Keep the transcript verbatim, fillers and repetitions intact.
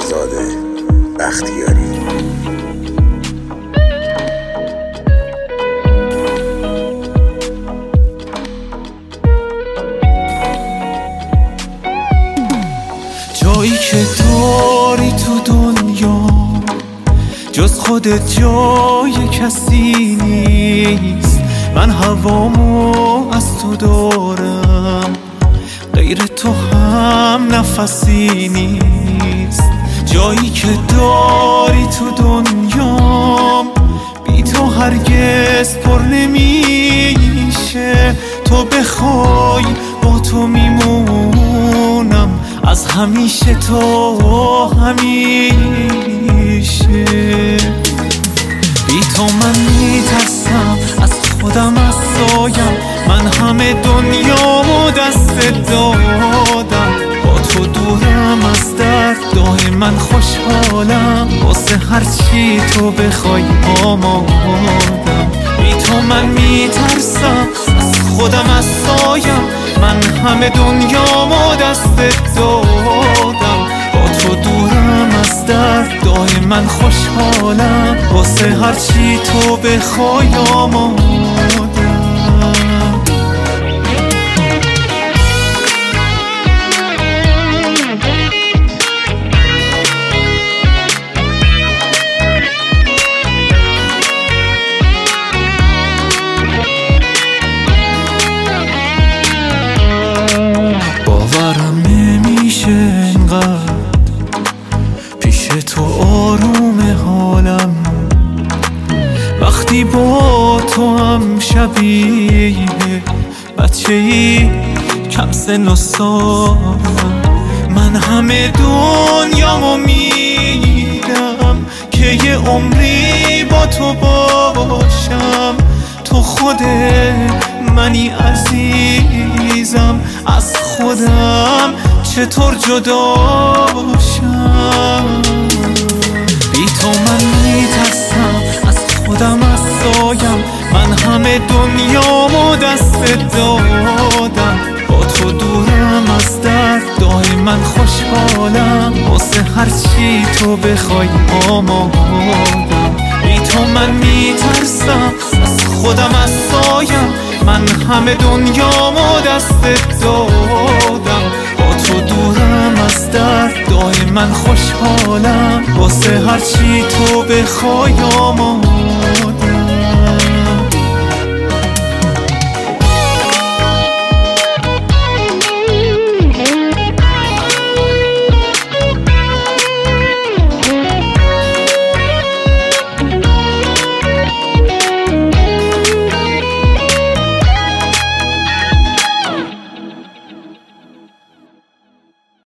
فرزاده بختیاری. جایی که داری تو دنیا جز خودت جای کسی نیست. من هوامو از تو دارم، غیر تو هم نفسی نیست. جایی که داری تو دنیا بی تو هرگز پر نمیشه. تو بخوای با تو میمونم، از همیشه تا همیشه. بی تو من میترسم از خودم، از سایم. من همه دنیامو دست دادم، با تو دورم از درد دائما خوشحالم. واسه هرچی تو بخوای آمادم. بی تو من میترسم از خودم، از سایم. من همه دنیامو دست دادم، با تو دورم از درد دائما خوشحالم. واسه هرچی تو بخوای آمادم. باورم نمیشه انقدر پیش تو آروم حالم، وقتی با تو هم شبیه بچه ای کم سن و سالم. من همه دنیامو میدم که یه عمری با تو باشم. تو خود منی عزیزم، از خودم چطور جدا باشم. بی تو من میترسم از خودم، از سایم. من همه دنیامو دست دادم، با تو دورم از درد دائما خوشحالم. واسه هرچی تو بخوای آمادم. بی تو من میترسم از خودم، از سایم. من همه دنیامو دست دادم، با تو دورم از درد دائما خوشحالم. واسه هرچی تو بخوای آمادم.